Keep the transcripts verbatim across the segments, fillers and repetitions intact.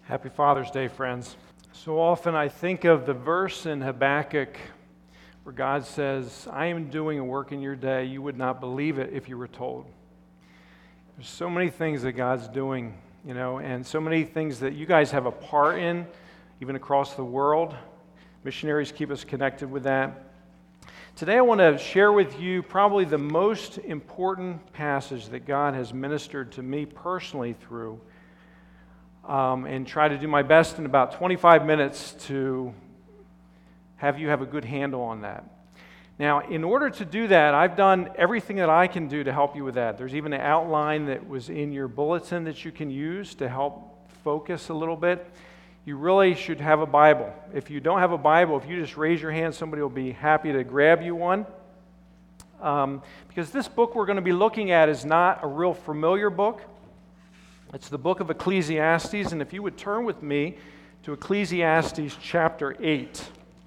Happy Father's Day, friends. So often I think of the verse in Habakkuk where God says, I am doing a work in your day. You would not believe it if you were told. There's so many things that God's doing, you know, and so many things that you guys have a part in, even across the world. Missionaries keep us connected with that. Today I want to share with you probably the most important passage that God has ministered to me personally through. Um, and try to do my best in about twenty-five minutes to have you have a good handle on that. Now, in order to do that, I've done everything that I can do to help you with that. There's even an outline that was in your bulletin that you can use to help focus a little bit. You really should have a Bible. If you don't have a Bible, if you just raise your hand, somebody will be happy to grab you one. Um, because this book we're going to be looking at is not a real familiar book. It's the book of Ecclesiastes, and if you would turn with me to Ecclesiastes chapter eight.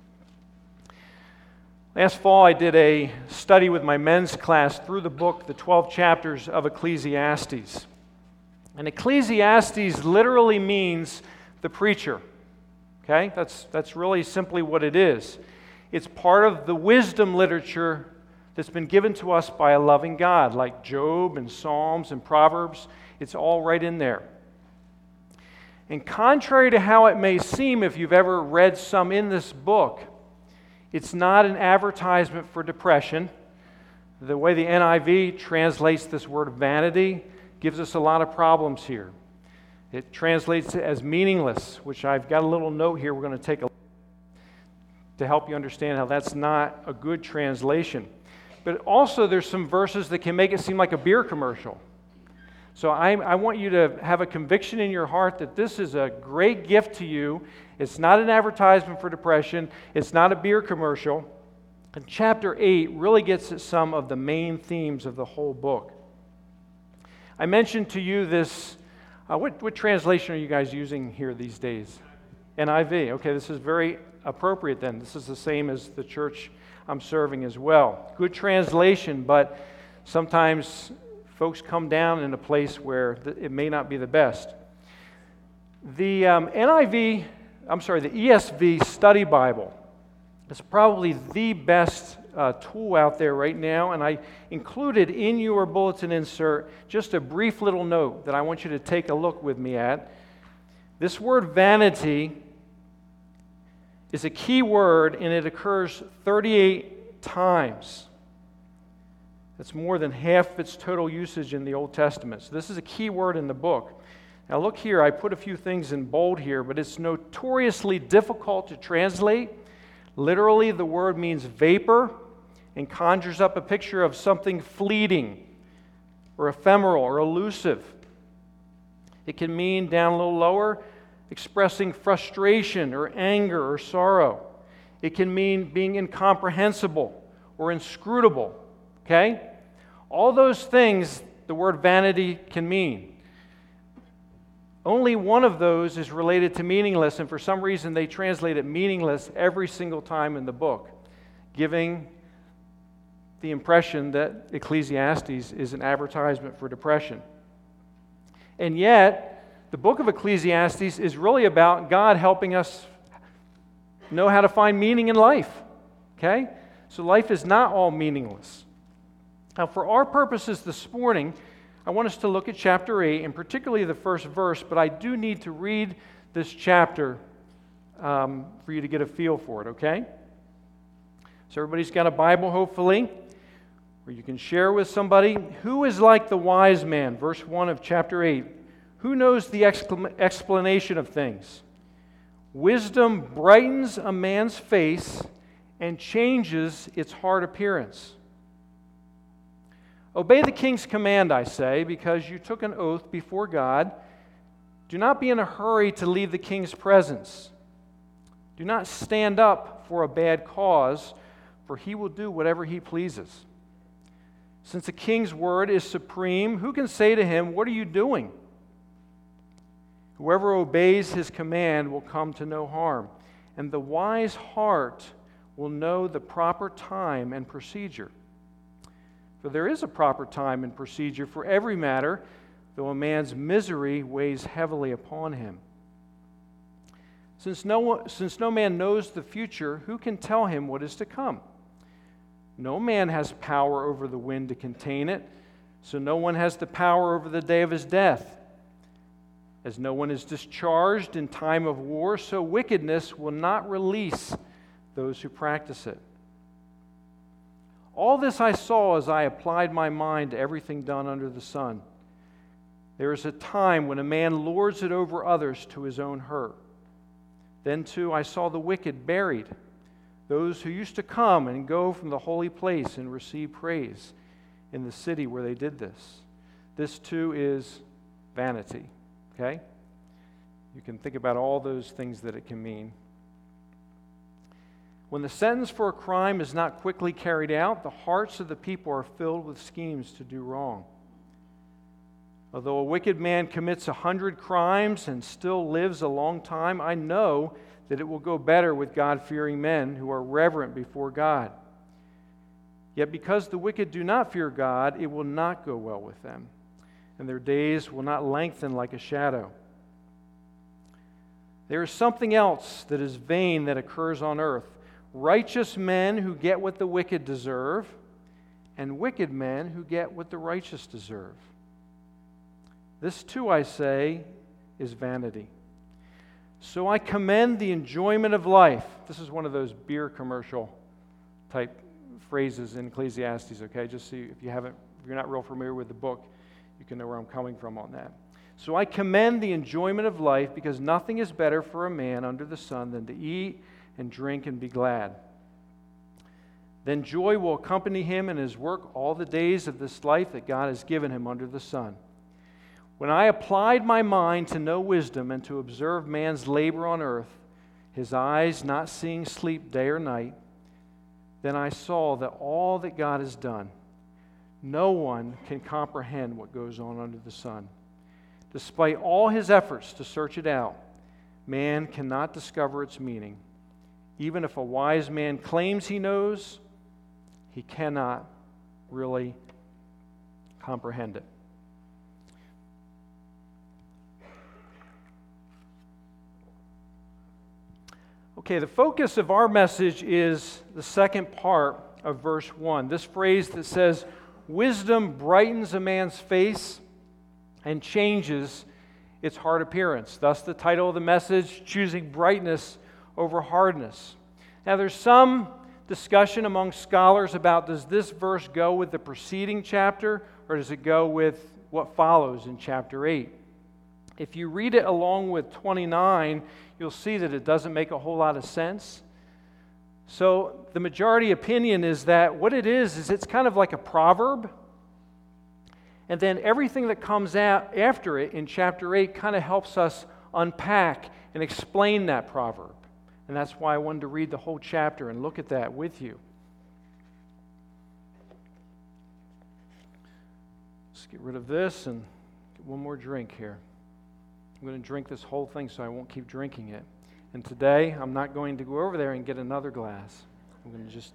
Last fall I did a study with my men's class through the book, the twelve chapters of Ecclesiastes. And Ecclesiastes literally means the preacher. Okay? That's, that's really simply what it is. It's part of the wisdom literature that's been given to us by a loving God, like Job and Psalms and Proverbs. It's all right in there. And contrary to how it may seem if you've ever read some in this book, it's not an advertisement for depression. The way the N I V translates this word vanity gives us a lot of problems here. It translates it as meaningless, which I've got a little note here we're going to take a look at to help you understand how that's not a good translation. But also there's some verses that can make it seem like a beer commercial. So I, I want you to have a conviction in your heart that this is a great gift to you. It's not an advertisement for depression. It's not a beer commercial. And chapter eight really gets at some of the main themes of the whole book. I mentioned to you this, uh, what, what translation are you guys using here these days? N I V. Okay, this is very appropriate then. This is the same as the church I'm serving as well. Good translation, but sometimes folks come down in a place where it may not be the best. The um, N I V, I'm sorry, the E S V Study Bible is probably the best uh, tool out there right now, and I included in your bulletin insert just a brief little note that I want you to take a look with me at. This word vanity is a key word, and it occurs thirty-eight times. That's more than half its total usage in the Old Testament. So this is a key word in the book. Now look here, I put a few things in bold here, but it's notoriously difficult to translate. Literally, the word means vapor and conjures up a picture of something fleeting or ephemeral or elusive. It can mean, down a little lower, expressing frustration or anger or sorrow. It can mean being incomprehensible or inscrutable. Okay? All those things the word vanity can mean. Only one of those is related to meaningless, and for some reason they translate it meaningless every single time in the book, giving the impression that Ecclesiastes is an advertisement for depression. And yet, the book of Ecclesiastes is really about God helping us know how to find meaning in life. Okay? So life is not all meaningless. Now, for our purposes this morning, I want us to look at chapter eight, and particularly the first verse, but I do need to read this chapter um, for you to get a feel for it, okay? So everybody's got a Bible, hopefully, where you can share with somebody. Who is like the wise man? Verse one of chapter eight. Who knows the exclam- explanation of things? Wisdom brightens a man's face and changes its hard appearance. Obey the king's command, I say, because you took an oath before God. Do not be in a hurry to leave the king's presence. Do not stand up for a bad cause, for he will do whatever he pleases. Since the king's word is supreme, who can say to him, "What are you doing?" Whoever obeys his command will come to no harm, and the wise heart will know the proper time and procedure. For there is a proper time and procedure for every matter, though a man's misery weighs heavily upon him. Since no, one, since no man knows the future, who can tell him what is to come? No man has power over the wind to contain it, so no one has the power over the day of his death. As no one is discharged in time of war, so wickedness will not release those who practice it. All this I saw as I applied my mind to everything done under the sun. There is a time when a man lords it over others to his own hurt. Then too I saw the wicked buried, those who used to come and go from the holy place and receive praise in the city where they did this. This too is vanity. Okay? You can think about all those things that it can mean. When the sentence for a crime is not quickly carried out, the hearts of the people are filled with schemes to do wrong. Although a wicked man commits a hundred crimes and still lives a long time, I know that it will go better with God-fearing men who are reverent before God. Yet because the wicked do not fear God, it will not go well with them, and their days will not lengthen like a shadow. There is something else that is vain that occurs on earth. Righteous men who get what the wicked deserve, and wicked men who get what the righteous deserve. This too, I say, is vanity. So I commend the enjoyment of life. This is one of those beer commercial type phrases in Ecclesiastes, okay? Just so you, if you haven't, if you're not real familiar with the book, you can know where I'm coming from on that. So I commend the enjoyment of life, because nothing is better for a man under the sun than to eat and drink and be glad. Then joy will accompany him in his work all the days of this life that God has given him under the sun. When I applied my mind to know wisdom and to observe man's labor on earth, his eyes not seeing sleep day or night, then I saw that all that God has done, no one can comprehend what goes on under the sun. Despite all his efforts to search it out, man cannot discover its meaning. Even if a wise man claims he knows, he cannot really comprehend it. Okay, the focus of our message is the second part of verse one. This phrase that says, wisdom brightens a man's face and changes its hard appearance. Thus the title of the message, Choosing Brightness Over Hardness. Now there's some discussion among scholars about, does this verse go with the preceding chapter, or does it go with what follows in chapter eight? If you read it along with twenty-nine, you'll see that it doesn't make a whole lot of sense. So the majority opinion is that what it is, is it's kind of like a proverb. And then everything that comes out after it in chapter eight kind of helps us unpack and explain that proverb. And that's why I wanted to read the whole chapter and look at that with you. Let's get rid of this and get one more drink here. I'm going to drink this whole thing so I won't keep drinking it. And today, I'm not going to go over there and get another glass. I'm going to just...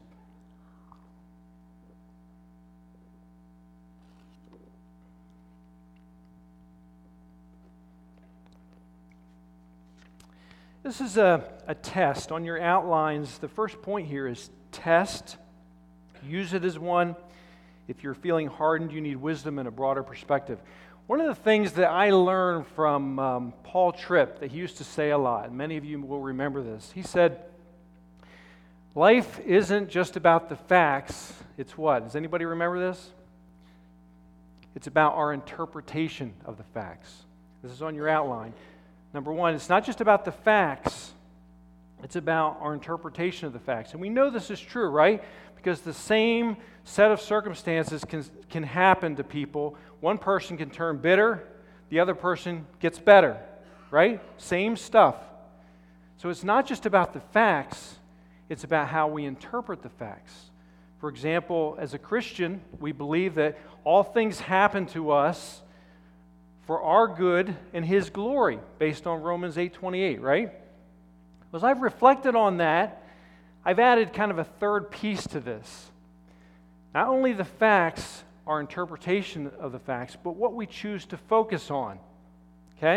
This is a, a test. On your outlines, the first point here is test. Use it as one. If you're feeling hardened, you need wisdom and a broader perspective. One of the things that I learned from um, Paul Tripp that he used to say a lot, and many of you will remember this, he said, life isn't just about the facts, it's what? Does anybody remember this? It's about our interpretation of the facts. This is on your outline. Number one, it's not just about the facts, it's about our interpretation of the facts. And we know this is true, right? Because the same set of circumstances can, can happen to people. One person can turn bitter, the other person gets better, right? Same stuff. So it's not just about the facts, it's about how we interpret the facts. For example, as a Christian, we believe that all things happen to us for our good and His glory, based on Romans eight twenty-eight, right? As I've reflected on that, I've added kind of a third piece to this. Not only the facts, our interpretation of the facts, but what we choose to focus on. Okay?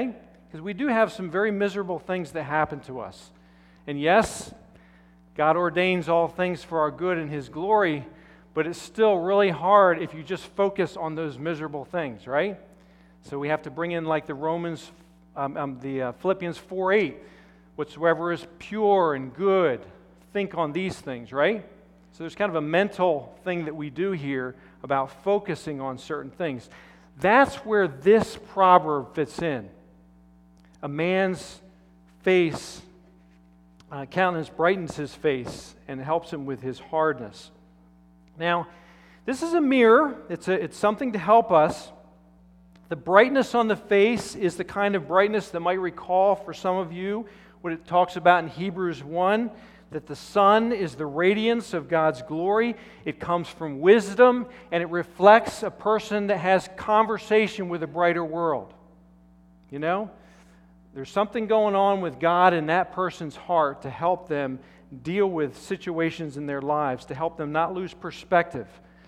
Because we do have some very miserable things that happen to us. And yes, God ordains all things for our good and His glory, but it's still really hard if you just focus on those miserable things, right? So we have to bring in like the Romans, um, um, the uh, Philippians four eight, whatsoever is pure and good, think on these things, right? So there's kind of a mental thing that we do here about focusing on certain things. That's where this proverb fits in. A man's face, uh, countenance brightens his face and helps him with his hardness. Now, this is a mirror. It's, a, it's something to help us. The brightness on the face is the kind of brightness that might recall for some of you what it talks about in Hebrews one, that the sun is the radiance of God's glory. It comes from wisdom, and it reflects a person that has conversation with a brighter world. You know? There's something going on with God in that person's heart to help them deal with situations in their lives, to help them not lose perspective.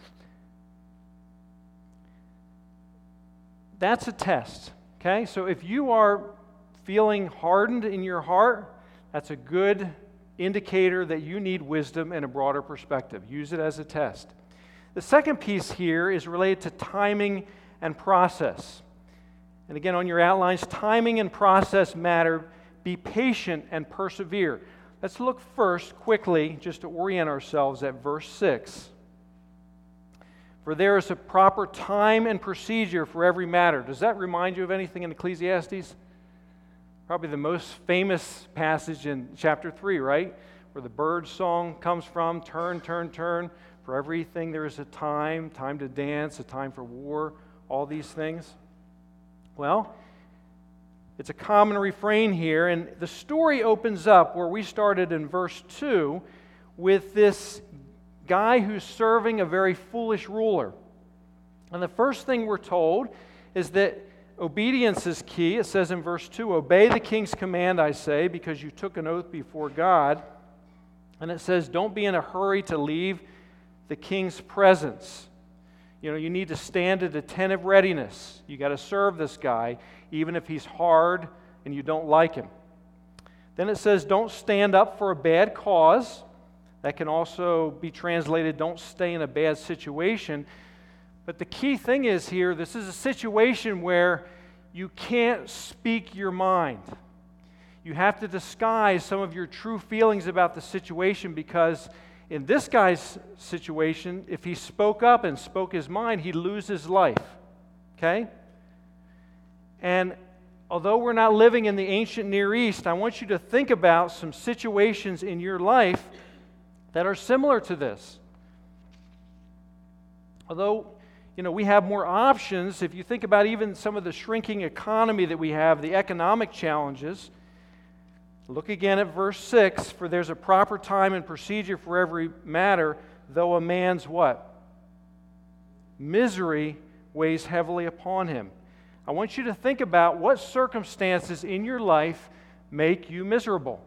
That's a test, okay? So if you are feeling hardened in your heart, that's a good indicator that you need wisdom and a broader perspective. Use it as a test. The second piece here is related to timing and process. And again, on your outlines, timing and process matter. Be patient and persevere. Let's look first, quickly, just to orient ourselves at verse six. For there is a proper time and procedure for every matter. Does that remind you of anything in Ecclesiastes? Probably the most famous passage in chapter three, right? Where the bird song comes from, turn, turn, turn. For everything there is a time, time to dance, a time for war, all these things. Well, it's a common refrain here, and the story opens up where we started in verse two with this guy who's serving a very foolish ruler. And the first thing we're told is that obedience is key. It says in verse two, obey the king's command, I say, because you took an oath before God. And it says, don't be in a hurry to leave the king's presence. You know, you need to stand at attentive readiness. You got to serve this guy, even if he's hard and you don't like him. Then it says, don't stand up for a bad cause. That can also be translated, don't stay in a bad situation. But the key thing is here, this is a situation where you can't speak your mind. You have to disguise some of your true feelings about the situation, because in this guy's situation, if he spoke up and spoke his mind, he'd lose his life. Okay? And although we're not living in the ancient Near East, I want you to think about some situations in your life that are similar to this. Although, you know, we have more options, if you think about even some of the shrinking economy that we have, the economic challenges, look again at verse six, for there's a proper time and procedure for every matter, though a man's what? Misery weighs heavily upon him. I want you to think about what circumstances in your life make you miserable.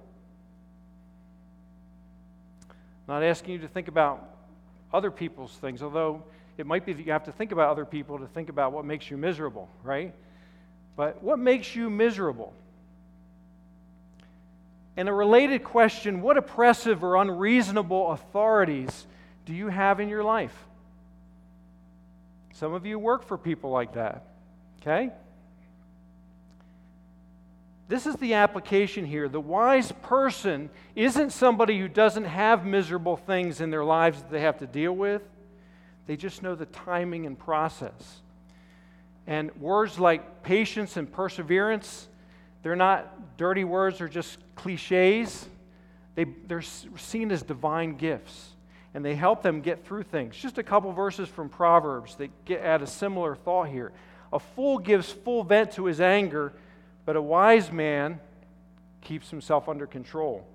I'm not asking you to think about other people's things, although it might be that you have to think about other people to think about what makes you miserable, right? But what makes you miserable? And a related question, what oppressive or unreasonable authorities do you have in your life? Some of you work for people like that, okay? This is the application here. The wise person isn't somebody who doesn't have miserable things in their lives that they have to deal with. They just know the timing and process. And words like patience and perseverance, they're not dirty words or just cliches. They, they're seen as divine gifts, and they help them get through things. Just a couple verses from Proverbs that get at a similar thought here. A fool gives full vent to his anger, but a wise man keeps himself under control.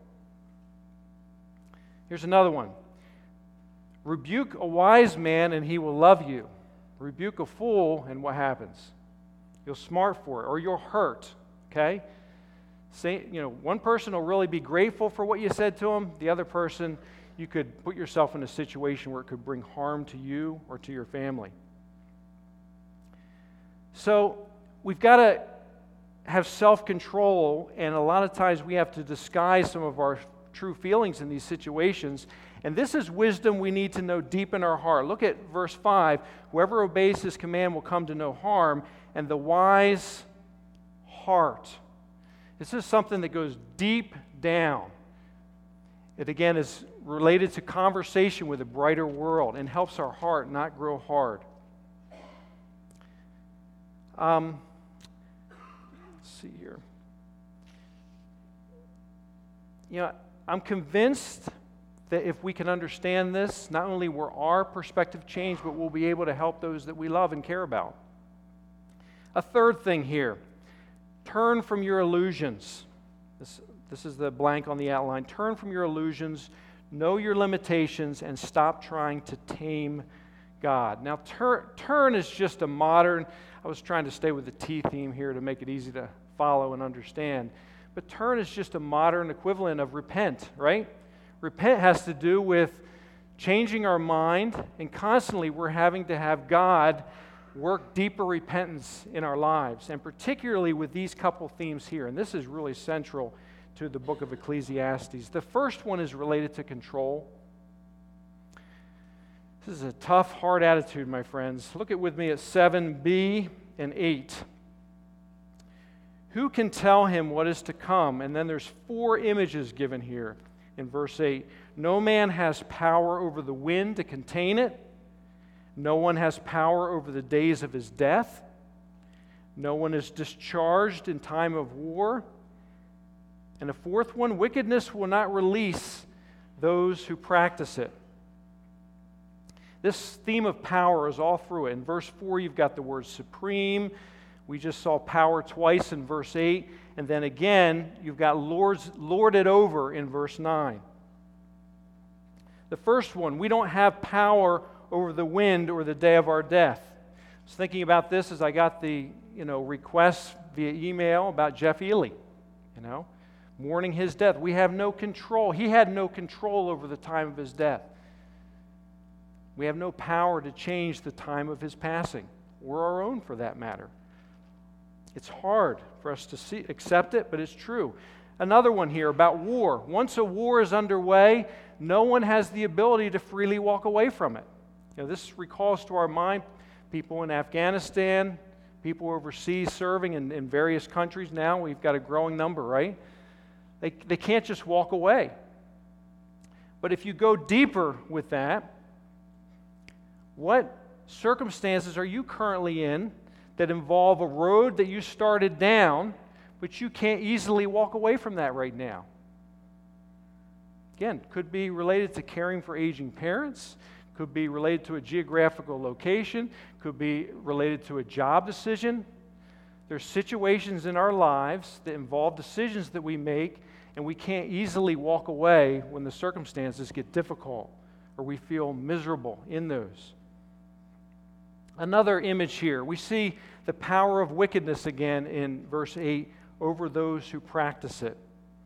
Here's another one. Rebuke a wise man and he will love you. Rebuke a fool and what happens? You'll smart for it, or you'll hurt, okay? Say, you know, one person will really be grateful for what you said to him. The other person, you could put yourself in a situation where it could bring harm to you or to your family. So we've got to have self-control, and a lot of times we have to disguise some of our true feelings in these situations. And this is wisdom we need to know deep in our heart. Look at verse five. Whoever obeys his command will come to no harm, and the wise heart. This is something that goes deep down. It again is related to conversation with a brighter world and helps our heart not grow hard. Um, let's see here. You know, I'm convinced that if we can understand this, not only will our perspective change, but we'll be able to help those that we love and care about. A third thing here, turn from your illusions. This, this is the blank on the outline. Turn from your illusions, know your limitations, and stop trying to tame God. Now, tur- turn is just a modern, I was trying to stay with the T theme here to make it easy to follow and understand, but turn is just a modern equivalent of repent, right? Repent has to do with changing our mind, and constantly we're having to have God work deeper repentance in our lives, and particularly with these couple themes here. And this is really central to the book of Ecclesiastes. The first one is related to control. This is a tough, hard attitude, my friends. Look at with me at seven b and eight. Who can tell him what is to come? And then there's four images given here in verse eight. No man has power over the wind to contain it. No one has power over the days of his death. No one is discharged in time of war. And a fourth one, wickedness will not release those who practice it. This theme of power is all through it. In verse four, you've got the word supreme. We just saw power twice in verse eight. And then again, you've got lords, lorded over in verse nine. The first one, we don't have power over the wind or the day of our death. I was thinking about this as I got the you know requests via email about Jeff Ely, you know, mourning his death. We have no control. He had no control over the time of his death. We have no power to change the time of his passing, or our own for that matter. It's hard for us to see, accept it, but it's true. Another one here about war. Once a war is underway, no one has the ability to freely walk away from it. You know, this recalls to our mind people in Afghanistan, people overseas serving in, in various countries now. We've got a growing number, right? They, they can't just walk away. But if you go deeper with that, what circumstances are you currently in that involve a road that you started down, but you can't easily walk away from that right now? Again, could be related to caring for aging parents, could be related to a geographical location, could be related to a job decision. There's situations in our lives that involve decisions that we make, and we can't easily walk away when the circumstances get difficult or we feel miserable in those. Another image here, we see the power of wickedness again in verse eight over those who practice it.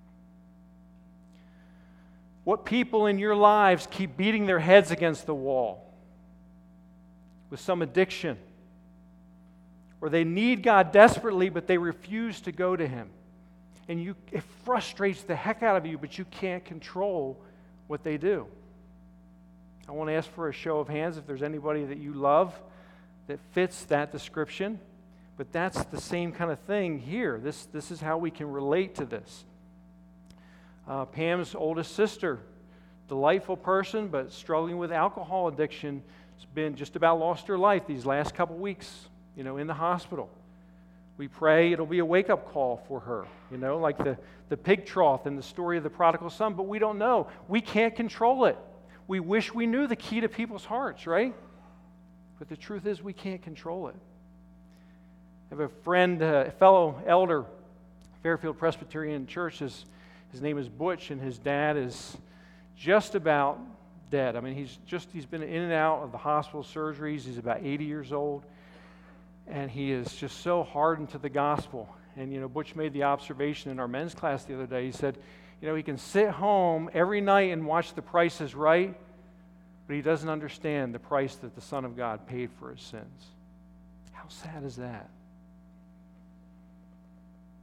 What people in your lives keep beating their heads against the wall with some addiction, or they need God desperately, but they refuse to go to Him. And you, it frustrates the heck out of you, but you can't control what they do. I want to ask for a show of hands if there's anybody that you love that fits that description. But that's the same kind of thing here. This, this is how we can relate to this. Uh, Pam's oldest sister, delightful person, but struggling with alcohol addiction, has been just about lost her life these last couple weeks, you know, in the hospital. We pray it'll be a wake-up call for her, you know, like the, the pig trough in the story of the prodigal son, but we don't know. We can't control it. We wish we knew the key to people's hearts, right? But the truth is we can't control it. I have a friend, uh, a fellow elder, Fairfield Presbyterian Church. His, his name is Butch, and his dad is just about dead. I mean, he's just he's been in and out of the hospital surgeries. He's about eighty years old, and he is just so hardened to the gospel. And, you know, Butch made the observation in our men's class the other day. He said, you know, he can sit home every night and watch The Price is Right, but he doesn't understand the price that the Son of God paid for his sins. How sad is that?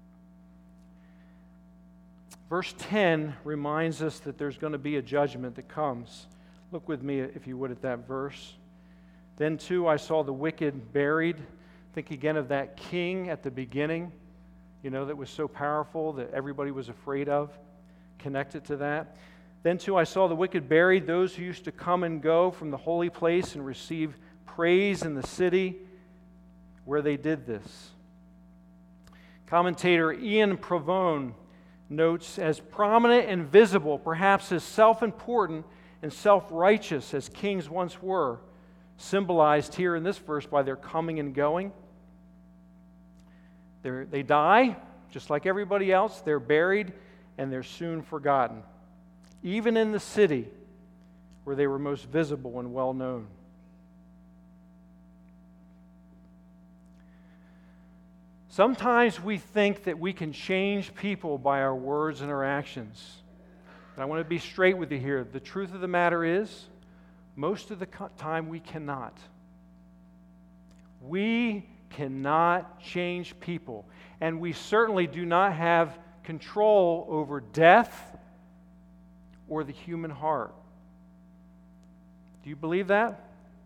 Verse ten reminds us that there's going to be a judgment that comes. Look with me, if you would, at that verse. Then, too, I saw the wicked buried. Think again of that king at the beginning, you know, that was so powerful that everybody was afraid of. Connect it to that. Then, too, I saw the wicked buried, those who used to come and go from the holy place and receive praise in the city where they did this. Commentator Ian Provone notes, as prominent and visible, perhaps as self-important and self-righteous as kings once were, symbolized here in this verse by their coming and going. They're, they die, just like everybody else. They're buried, and they're soon forgotten, even in the city where they were most visible and well known. Sometimes we think that we can change people by our words and our actions. But I want to be straight with you here. The truth of the matter is, most of the time we cannot. We cannot change people. And we certainly do not have control over death or the human heart. Do you believe that?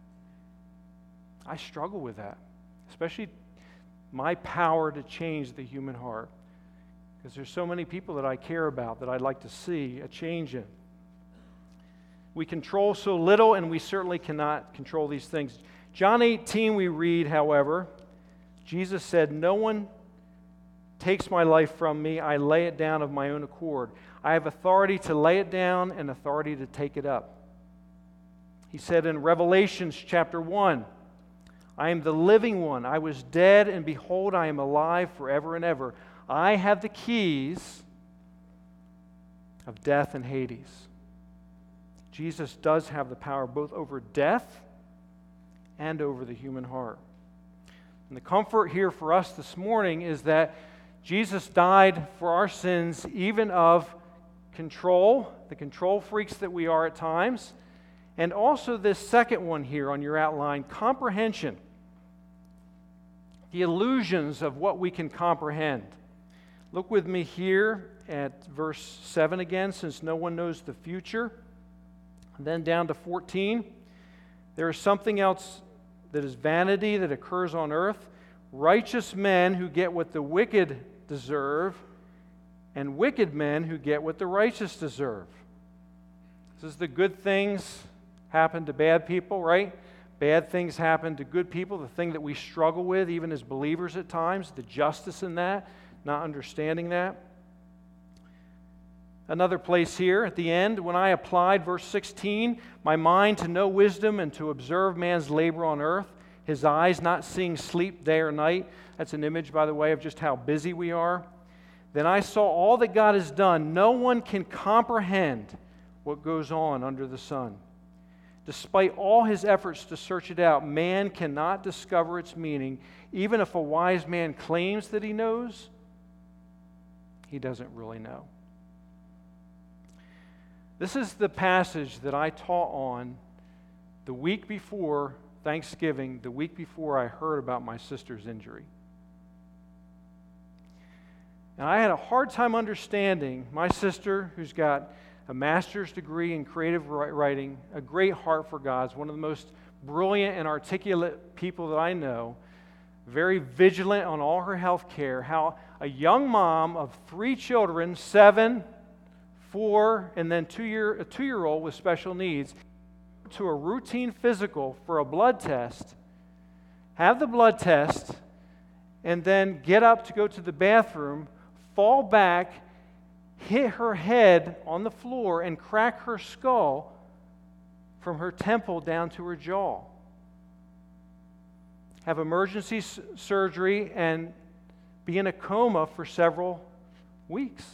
I struggle with that, especially my power to change the human heart, because there's so many people that I care about that I'd like to see a change in. We control so little, and we certainly cannot control these things. John eighteen, we read, however, Jesus said, "No one takes my life from me. I lay it down of my own accord. I have authority to lay it down and authority to take it up." He said in Revelations chapter one, "I am the living one. I was dead, and behold, I am alive forever and ever. I have the keys of death and Hades." Jesus does have the power both over death and over the human heart. And the comfort here for us this morning is that Jesus died for our sins, even of control, the control freaks that we are at times, and also this second one here on your outline, comprehension. The illusions of what we can comprehend. Look with me here at verse seven again, since no one knows the future. And then down to fourteen. There is something else that is vanity that occurs on earth. Righteous men who get what the wicked deserve, and wicked men who get what the righteous deserve. This is the good things happen to bad people, right? Bad things happen to good people, the thing that we struggle with even as believers at times, the justice in that, not understanding that. Another place here at the end, when I applied, verse sixteen, my mind to know wisdom and to observe man's labor on earth, his eyes not seeing sleep day or night. That's an image, by the way, of just how busy we are. Then I saw all that God has done. No one can comprehend what goes on under the sun. Despite all his efforts to search it out, man cannot discover its meaning. Even if a wise man claims that he knows, he doesn't really know. This is the passage that I taught on the week before Thanksgiving, the week before I heard about my sister's injury. And I had a hard time understanding my sister, who's got a master's degree in creative writing, a great heart for God, is one of the most brilliant and articulate people that I know, very vigilant on all her health care, how a young mom of three children, seven, four, and then two year, a two-year-old with special needs, to a routine physical for a blood test, have the blood test, and then get up to go to the bathroom, fall back, hit her head on the floor, and crack her skull from her temple down to her jaw. Have emergency s- surgery and be in a coma for several weeks.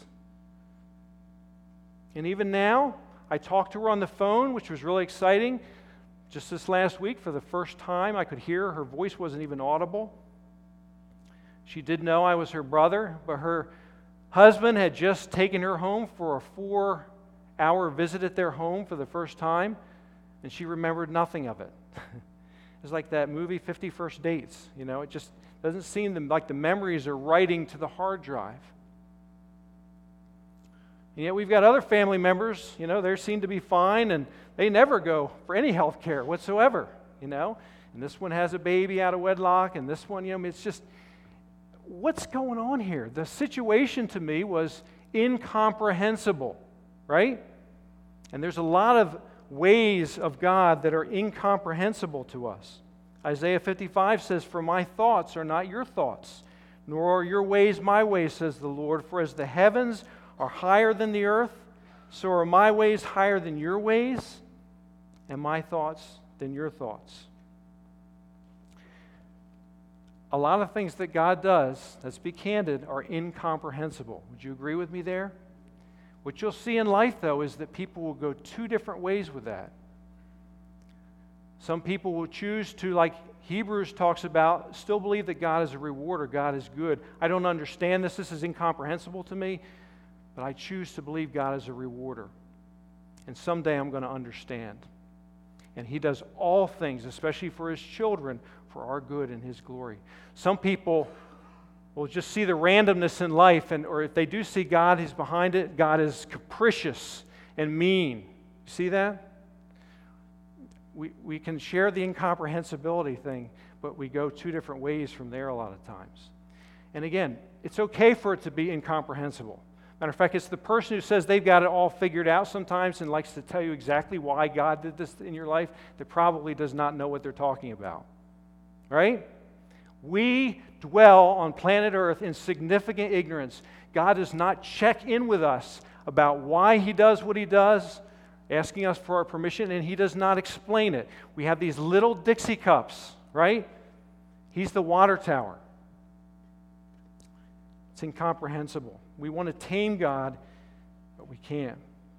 And even now, I talked to her on the phone, which was really exciting. Just this last week, for the first time, I could hear her. Her voice wasn't even audible. She did know I was her brother, but her husband had just taken her home for a four-hour visit at their home for the first time, and she remembered nothing of it. It's like that movie, fifty First Dates. You know, it just doesn't seem like the memories are writing to the hard drive. And yet we've got other family members, you know, they seem to be fine, and they never go for any health care whatsoever, you know. And this one has a baby out of wedlock, and this one, you know, it's just, what's going on here? The situation to me was incomprehensible, right? And there's a lot of ways of God that are incomprehensible to us. Isaiah fifty-five says, "For my thoughts are not your thoughts, nor are your ways my ways, says the Lord. For as the heavens are higher than the earth, so are my ways higher than your ways, and my thoughts than your thoughts." A lot of things that God does, let's be candid, are incomprehensible. Would you agree with me there? What you'll see in life, though, is that people will go two different ways with that. Some people will choose to, like Hebrews talks about, still believe that God is a rewarder, God is good. I don't understand this, this is incomprehensible to me, but I choose to believe God is a rewarder. And someday I'm going to understand. And He does all things, especially for His children, for our good and His glory. Some people will just see the randomness in life, and or if they do see God, He's behind it. God is capricious and mean. See that? We, we can share the incomprehensibility thing, but we go two different ways from there a lot of times. And again, it's okay for it to be incomprehensible. Matter of fact, it's the person who says they've got it all figured out sometimes and likes to tell you exactly why God did this in your life that probably does not know what they're talking about. Right? We dwell on planet Earth in significant ignorance. God does not check in with us about why He does what He does, asking us for our permission, and He does not explain it. We have these little Dixie cups, right? He's the water tower. It's incomprehensible. We want to tame God, but we can't.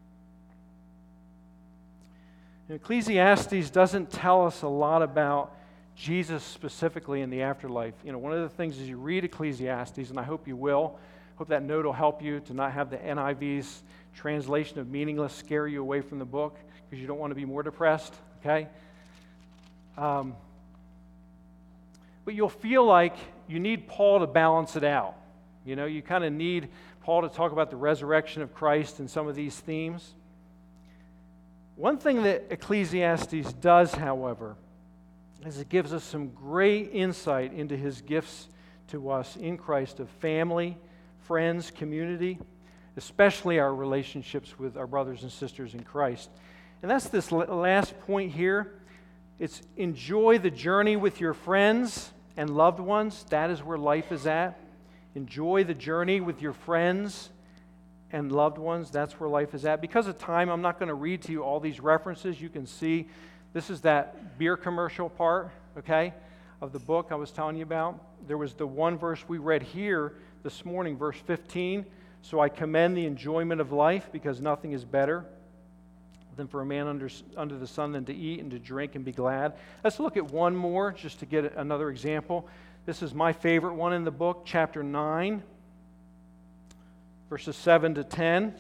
And Ecclesiastes doesn't tell us a lot about Jesus specifically in the afterlife. You know, one of the things is you read Ecclesiastes, and I hope you will. Hope that note will help you to not have the N I V's translation of meaningless scare you away from the book, because you don't want to be more depressed, okay? Um, but you'll feel like you need Paul to balance it out. You know, you kind of need Paul to talk about the resurrection of Christ and some of these themes. One thing that Ecclesiastes does, however, is it gives us some great insight into His gifts to us in Christ of family, friends, community, especially our relationships with our brothers and sisters in Christ. And that's this last point here. It's enjoy the journey with your friends and loved ones. That is where life is at. Enjoy the journey with your friends and loved ones. That's where life is at. Because of time, I'm not going to read to you all these references. You can see this is that beer commercial part, okay, of the book I was telling you about. There was the one verse we read here this morning, verse fifteen. "So I commend the enjoyment of life, because nothing is better than for a man under, under the sun than to eat and to drink and be glad." Let's look at one more just to get another example. This is my favorite one in the book, chapter nine, verses seven to ten.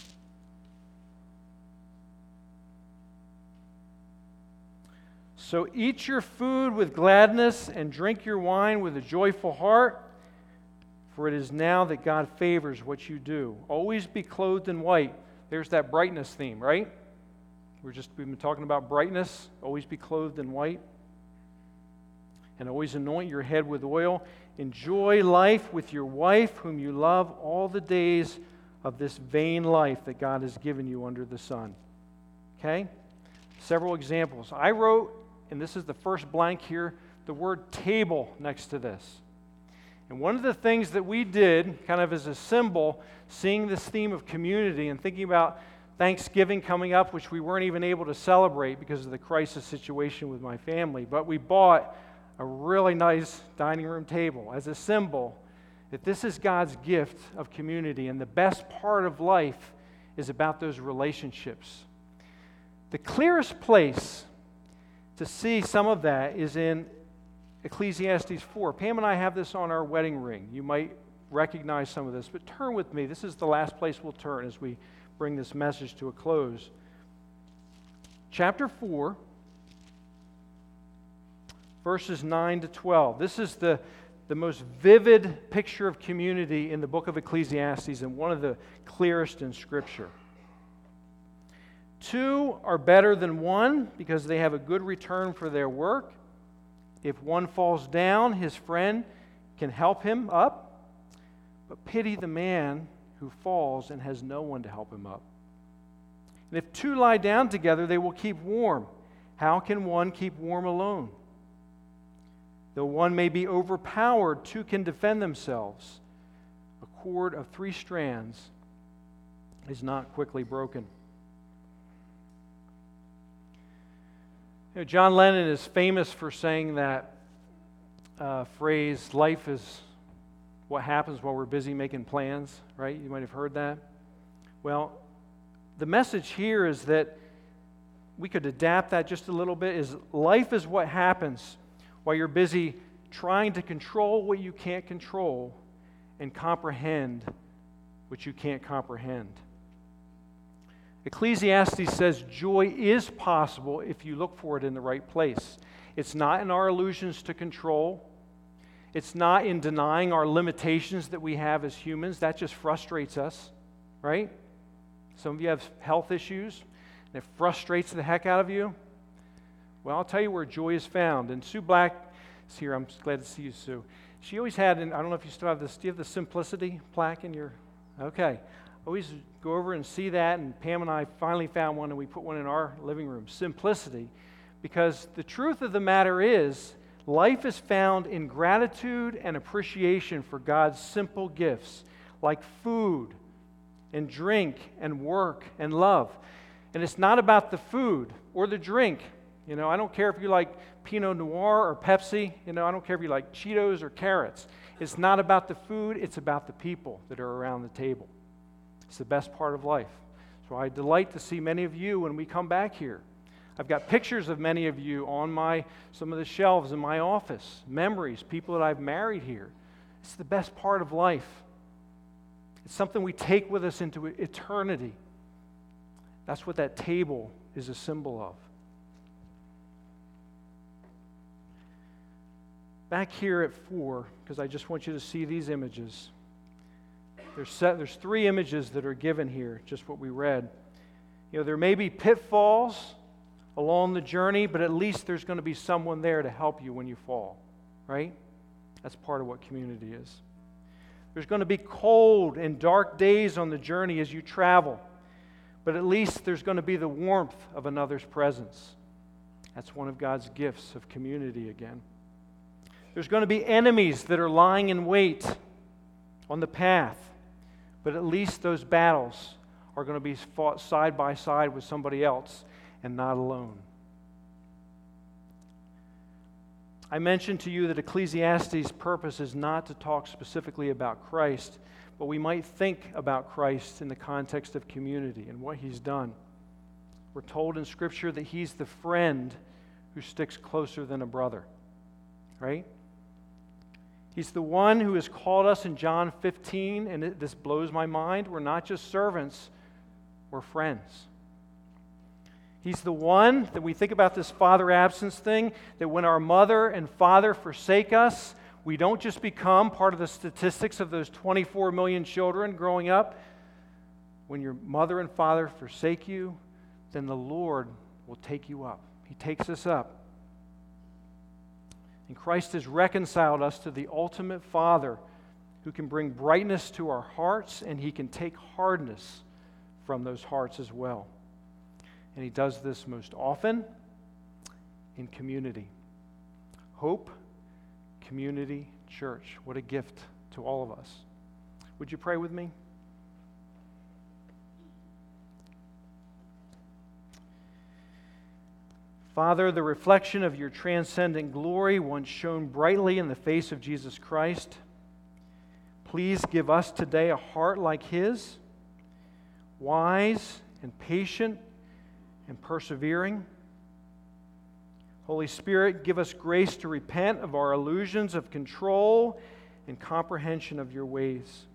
"So eat your food with gladness and drink your wine with a joyful heart, for it is now that God favors what you do. Always be clothed in white." There's that brightness theme, right? We're just, we've been talking about brightness. Always be clothed in white. "And always anoint your head with oil. Enjoy life with your wife, whom you love, all the days of this vain life that God has given you under the sun." Okay? Several examples. I wrote, and this is the first blank here, the word table next to this. And one of the things that we did, kind of as a symbol, seeing this theme of community and thinking about Thanksgiving coming up, which we weren't even able to celebrate because of the crisis situation with my family, but we bought a really nice dining room table as a symbol that this is God's gift of community, and the best part of life is about those relationships. The clearest place to see some of that is in Ecclesiastes four. Pam and I have this on our wedding ring. You might recognize some of this, but turn with me. This is the last place we'll turn as we bring this message to a close. Chapter four, verses nine to twelve. This is the the most vivid picture of community in the book of Ecclesiastes and one of the clearest in Scripture. Two are better than one because they have a good return for their work. If one falls down, his friend can help him up. But pity the man who falls and has no one to help him up. And if two lie down together, they will keep warm. How can one keep warm alone? Though one may be overpowered, two can defend themselves. A cord of three strands is not quickly broken. You know, John Lennon is famous for saying that uh, phrase, life is what happens while we're busy making plans, right? You might have heard that. Well, the message here is that we could adapt that just a little bit, is life is what happens while you're busy trying to control what you can't control and comprehend what you can't comprehend. Ecclesiastes says joy is possible if you look for it in the right place. It's not in our illusions to control. It's not in denying our limitations that we have as humans. That just frustrates us, right? Some of you have health issues, and it frustrates the heck out of you. Well, I'll tell you where joy is found. And Sue Black is here. I'm glad to see you, Sue. She always had, and I don't know if you still have this, do you have the Simplicity plaque in your, okay. Always go over and see that, and Pam and I finally found one, and we put one in our living room. Simplicity. Because the truth of the matter is, life is found in gratitude and appreciation for God's simple gifts, like food and drink and work and love. And it's not about the food or the drink. You know, I don't care if you like Pinot Noir or Pepsi. You know, I don't care if you like Cheetos or carrots. It's not about the food. It's about the people that are around the table. It's the best part of life. So I delight to see many of you when we come back here. I've got pictures of many of you on my some of the shelves in my office, memories, people that I've married here. It's the best part of life. It's something we take with us into eternity. That's what that table is a symbol of. Back here at four, because I just want you to see these images. There's, set, there's three images that are given here, just what we read. You know, there may be pitfalls along the journey, but at least there's going to be someone there to help you when you fall, right? That's part of what community is. There's going to be cold and dark days on the journey as you travel, but at least there's going to be the warmth of another's presence. That's one of God's gifts of community again. There's going to be enemies that are lying in wait on the path, but at least those battles are going to be fought side by side with somebody else and not alone. I mentioned to you that Ecclesiastes' purpose is not to talk specifically about Christ, but we might think about Christ in the context of community and what He's done. We're told in Scripture that He's the friend who sticks closer than a brother, right? He's the one who has called us in John fifteen, and it, this blows my mind. We're not just servants, we're friends. He's the one that we think about this father absence thing, that when our mother and father forsake us, we don't just become part of the statistics of those twenty-four million children growing up. When your mother and father forsake you, then the Lord will take you up. He takes us up. And Christ has reconciled us to the ultimate Father who can bring brightness to our hearts, and He can take hardness from those hearts as well. And He does this most often in community. Hope, community, church. What a gift to all of us. Would you pray with me? Father, the reflection of your transcendent glory once shone brightly in the face of Jesus Christ. Please give us today a heart like His, wise and patient and persevering. Holy Spirit, give us grace to repent of our illusions of control and comprehension of your ways.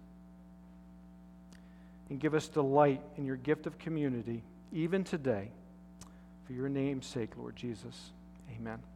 And give us delight in your gift of community, even today. For your name's sake, Lord Jesus. Amen.